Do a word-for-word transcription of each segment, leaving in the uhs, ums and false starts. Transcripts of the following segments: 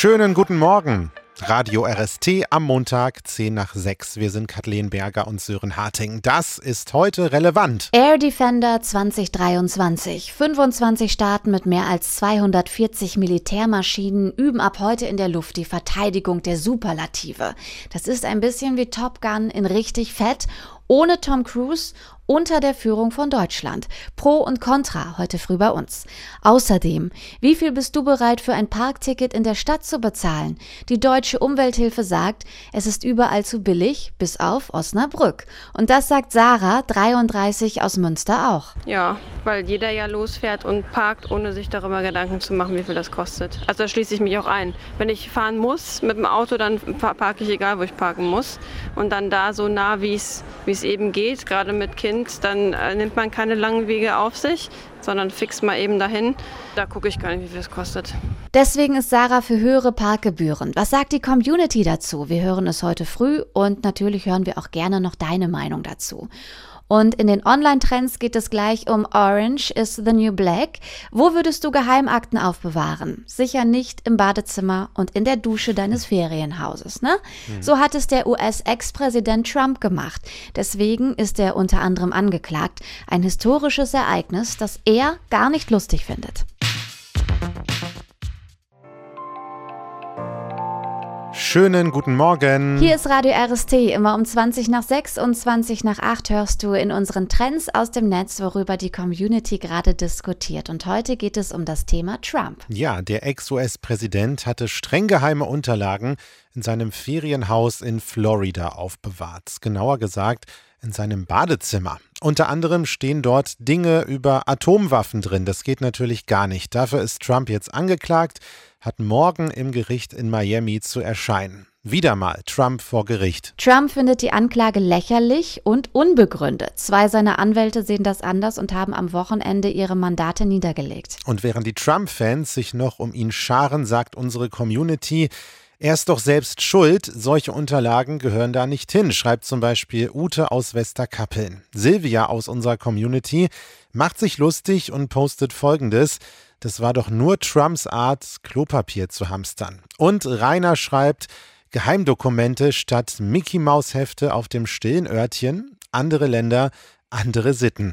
Schönen guten Morgen. Radio R S T am Montag, zehn nach sechs. Wir sind Kathleen Berger und Sören Harting. Das ist heute relevant. Air Defender zwanzig dreiundzwanzig. fünfundzwanzig Staaten mit mehr als zweihundertvierzig Militärmaschinen üben ab heute in der Luft die Verteidigung der Superlative. Das ist ein bisschen wie Top Gun in richtig fett, ohne Tom Cruise, unter der Führung von Deutschland. Pro und Contra heute früh bei uns. Außerdem, wie viel bist du bereit für ein Parkticket in der Stadt zu bezahlen? Die Deutsche Umwelthilfe sagt, es ist überall zu billig, bis auf Osnabrück. Und das sagt Sarah, dreiunddreißig, aus Münster auch. Ja, weil jeder ja losfährt und parkt, ohne sich darüber Gedanken zu machen, wie viel das kostet. Also da schließe ich mich auch ein. Wenn ich fahren muss mit dem Auto, dann parke ich egal, wo ich parken muss. Und dann da so nah, wie es wie es eben geht, gerade mit Kind, dann äh, nimmt man keine langen Wege auf sich, sondern fix mal eben dahin. Da gucke ich gar nicht, wie viel es kostet. Deswegen ist Sarah für höhere Parkgebühren. Was sagt die Community dazu? Wir hören es heute früh und natürlich hören wir auch gerne noch deine Meinung dazu. Und in den Online-Trends geht es gleich um Orange is the New Black. Wo würdest du Geheimakten aufbewahren? Sicher nicht im Badezimmer und in der Dusche deines Ferienhauses, ne? Mhm. So hat es der U S-Ex-Präsident Trump gemacht. Deswegen ist er unter anderem angeklagt. Ein historisches Ereignis, das er gar nicht lustig findet. Schönen guten Morgen. Hier ist Radio R S T. Immer um zwanzig nach sechs und zwanzig nach acht hörst du in unseren Trends aus dem Netz, worüber die Community gerade diskutiert. Und heute geht es um das Thema Trump. Ja, der Ex-U S-Präsident hatte streng geheime Unterlagen in seinem Ferienhaus in Florida aufbewahrt. Genauer gesagt, in seinem Badezimmer. Unter anderem stehen dort Dinge über Atomwaffen drin. Das geht natürlich gar nicht. Dafür ist Trump jetzt angeklagt, hat morgen im Gericht in Miami zu erscheinen. Wieder mal Trump vor Gericht. Trump findet die Anklage lächerlich und unbegründet. Zwei seiner Anwälte sehen das anders und haben am Wochenende ihre Mandate niedergelegt. Und während die Trump-Fans sich noch um ihn scharen, sagt unsere Community, er ist doch selbst schuld, solche Unterlagen gehören da nicht hin, schreibt zum Beispiel Ute aus Westerkappeln. Silvia aus unserer Community macht sich lustig und postet Folgendes: Das war doch nur Trumps Art, Klopapier zu hamstern. Und Rainer schreibt, Geheimdokumente statt Mickey-Maus-Hefte auf dem stillen Örtchen, andere Länder, andere Sitten.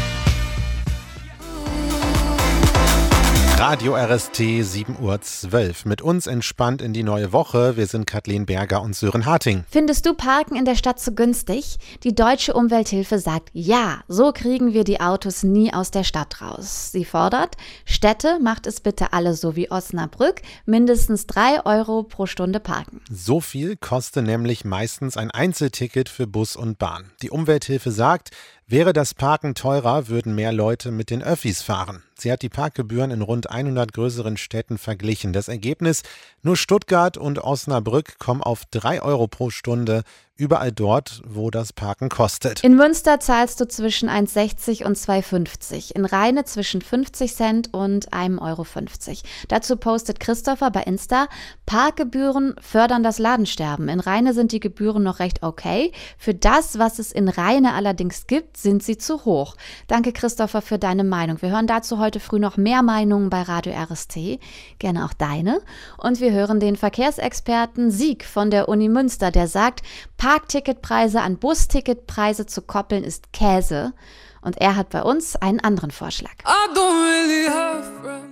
Radio R S T, sieben Uhr zwölf. Mit uns entspannt in die neue Woche. Wir sind Kathleen Berger und Sören Harting. Findest du Parken in der Stadt zu günstig? Die Deutsche Umwelthilfe sagt, ja, so kriegen wir die Autos nie aus der Stadt raus. Sie fordert, Städte, macht es bitte alle so wie Osnabrück, mindestens drei Euro pro Stunde parken. So viel kostet nämlich meistens ein Einzelticket für Bus und Bahn. Die Umwelthilfe sagt, wäre das Parken teurer, würden mehr Leute mit den Öffis fahren. Sie hat die Parkgebühren in rund hundert größeren Städten verglichen. Das Ergebnis: Nur Stuttgart und Osnabrück kommen auf drei Euro pro Stunde, überall dort, wo das Parken kostet. In Münster zahlst du zwischen eins sechzig und zwei fünfzig, in Rheine zwischen fünfzig Cent und ein Euro fünfzig. Dazu postet Christopher bei Insta, Parkgebühren fördern das Ladensterben. In Rheine sind die Gebühren noch recht okay. Für das, was es in Rheine allerdings gibt, sind sie zu hoch. Danke, Christopher, für deine Meinung. Wir hören dazu heute früh noch mehr Meinungen bei Radio R S T, gerne auch deine. Und wir hören den Verkehrsexperten Sieg von der Uni Münster, der sagt, Parkticketpreise an Busticketpreise zu koppeln ist Käse. Und er hat bei uns einen anderen Vorschlag. I don't really have friends.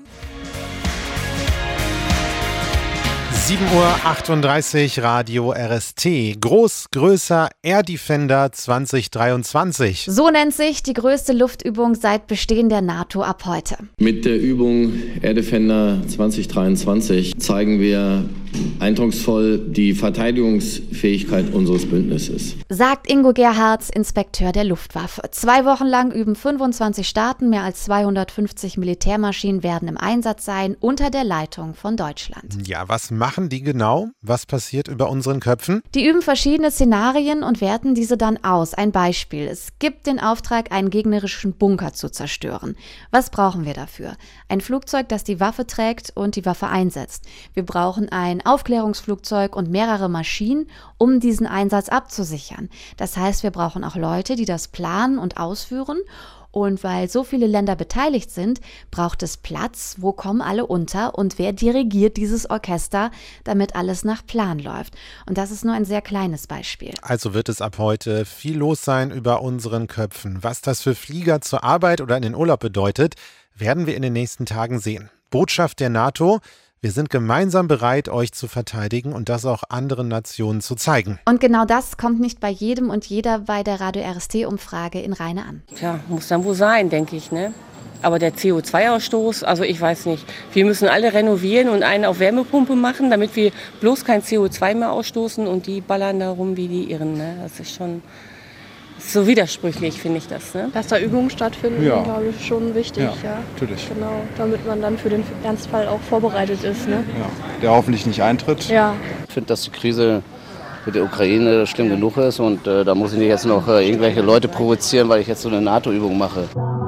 sieben Uhr achtunddreißig, Radio R S T. Groß, größer, Air Defender zwanzig dreiundzwanzig. So nennt sich die größte Luftübung seit Bestehen der NATO ab heute. Mit der Übung Air Defender zwanzig dreiundzwanzig zeigen wir eindrucksvoll die Verteidigungsfähigkeit unseres Bündnisses, sagt Ingo Gerhards, Inspekteur der Luftwaffe. Zwei Wochen lang üben fünfundzwanzig Staaten, mehr als zweihundertfünfzig Militärmaschinen werden im Einsatz sein, unter der Leitung von Deutschland. Ja, was machen die genau? Was passiert über unseren Köpfen? Die üben verschiedene Szenarien und werten diese dann aus. Ein Beispiel: Es gibt den Auftrag, einen gegnerischen Bunker zu zerstören. Was brauchen wir dafür? Ein Flugzeug, das die Waffe trägt und die Waffe einsetzt. Wir brauchen ein Aufklärungsflugzeug und mehrere Maschinen, um diesen Einsatz abzusichern. Das heißt, wir brauchen auch Leute, die das planen und ausführen. Und weil so viele Länder beteiligt sind, braucht es Platz. Wo kommen alle unter und wer dirigiert dieses Orchester, damit alles nach Plan läuft? Und das ist nur ein sehr kleines Beispiel. Also wird es ab heute viel los sein über unseren Köpfen. Was das für Flieger zur Arbeit oder in den Urlaub bedeutet, werden wir in den nächsten Tagen sehen. Botschaft der NATO: Wir sind gemeinsam bereit, euch zu verteidigen und das auch anderen Nationen zu zeigen. Und genau das kommt nicht bei jedem und jeder bei der Radio R S T-Umfrage in Rheine an. Tja, muss dann wohl sein, denke ich, ne? Aber der C O zwei Ausstoß, also ich weiß nicht. Wir müssen alle renovieren und einen auf Wärmepumpe machen, damit wir bloß kein C O zwei mehr ausstoßen und die ballern da rum wie die Irren, ne? Das ist schon so widersprüchlich, finde ich das, ne? Dass da Übungen stattfinden, Ja. glaube ich, schon wichtig, Ja, ja. natürlich. Genau, damit man dann für den Ernstfall auch vorbereitet ist, ne? Ja, der hoffentlich nicht eintritt. Ja. Ich finde, dass die Krise mit der Ukraine schlimm genug ist und äh, da muss ich nicht jetzt noch äh, irgendwelche Leute provozieren, weil ich jetzt so eine NATO-Übung mache.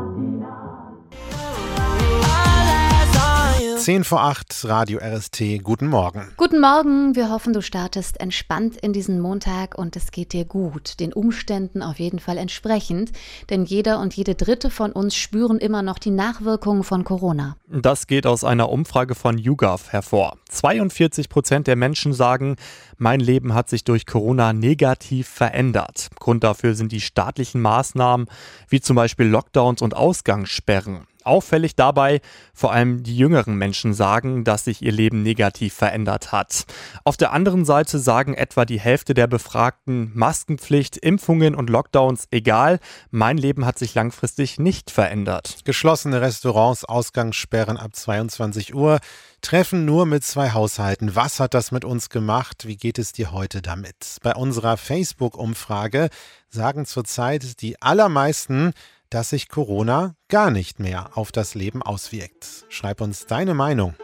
zehn vor acht, Radio R S T, guten Morgen. Guten Morgen, wir hoffen, du startest entspannt in diesen Montag und es geht dir gut, den Umständen auf jeden Fall entsprechend, denn jeder und jede Dritte von uns spüren immer noch die Nachwirkungen von Corona. Das geht aus einer Umfrage von YouGov hervor. zweiundvierzig Prozent der Menschen sagen, mein Leben hat sich durch Corona negativ verändert. Grund dafür sind die staatlichen Maßnahmen, wie zum Beispiel Lockdowns und Ausgangssperren. Auffällig dabei, vor allem die jüngeren Menschen sagen, dass sich ihr Leben negativ verändert hat. Auf der anderen Seite sagen etwa die Hälfte der Befragten, Maskenpflicht, Impfungen und Lockdowns egal, mein Leben hat sich langfristig nicht verändert. Geschlossene Restaurants, Ausgangssperren ab zweiundzwanzig Uhr, Treffen nur mit zwei Haushalten. Was hat das mit uns gemacht? Wie geht es dir heute damit? Bei unserer Facebook-Umfrage sagen zurzeit die allermeisten, dass sich Corona gar nicht mehr auf das Leben auswirkt. Schreib uns deine Meinung.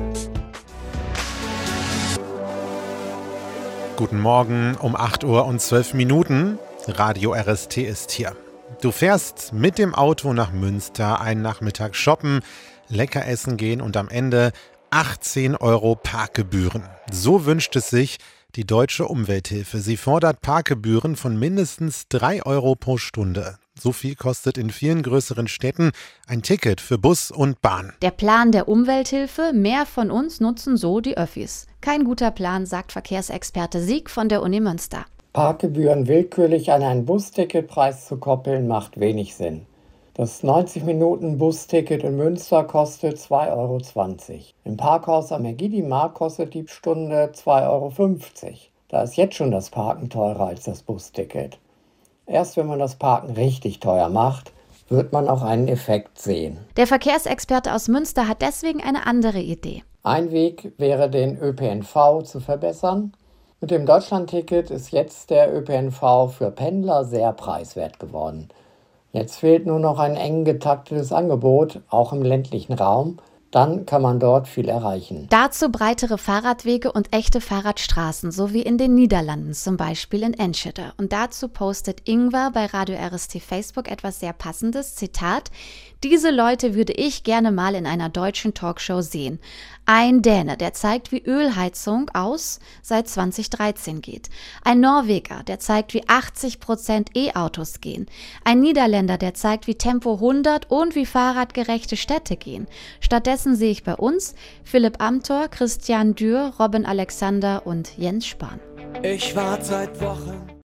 Guten Morgen um acht Uhr und zwölf Minuten. Radio R S T ist hier. Du fährst mit dem Auto nach Münster, einen Nachmittag shoppen, lecker essen gehen und am Ende achtzehn Euro Parkgebühren. So wünscht es sich die Deutsche Umwelthilfe. Sie fordert Parkgebühren von mindestens drei Euro pro Stunde. So viel kostet in vielen größeren Städten ein Ticket für Bus und Bahn. Der Plan der Umwelthilfe, mehr von uns nutzen so die Öffis. Kein guter Plan, sagt Verkehrsexperte Sieg von der Uni Münster. Parkgebühren willkürlich an einen Busticketpreis zu koppeln, macht wenig Sinn. Das neunzig-Minuten-Busticket in Münster kostet zwei Euro zwanzig. Im Parkhaus am Ägidimarkt kostet die Stunde zwei Euro fünfzig. Da ist jetzt schon das Parken teurer als das Busticket. Erst wenn man das Parken richtig teuer macht, wird man auch einen Effekt sehen. Der Verkehrsexperte aus Münster hat deswegen eine andere Idee. Ein Weg wäre, den Ö P N V zu verbessern. Mit dem Deutschlandticket ist jetzt der Ö P N V für Pendler sehr preiswert geworden. Jetzt fehlt nur noch ein eng getaktetes Angebot, auch im ländlichen Raum. Dann kann man dort viel erreichen. Dazu breitere Fahrradwege und echte Fahrradstraßen, so wie in den Niederlanden, zum Beispiel in Enschede. Und dazu postet Ingwer bei Radio R S T Facebook etwas sehr Passendes, Zitat: Diese Leute würde ich gerne mal in einer deutschen Talkshow sehen. Ein Däne, der zeigt, wie Ölheizung aus seit zwanzig dreizehn geht. Ein Norweger, der zeigt, wie achtzig Prozent E-Autos gehen. Ein Niederländer, der zeigt, wie Tempo hundert und wie fahrradgerechte Städte gehen. Stattdessen sehe ich bei uns Philipp Amthor, Christian Dürr, Robin Alexander und Jens Spahn. Ich warte seit Wochen.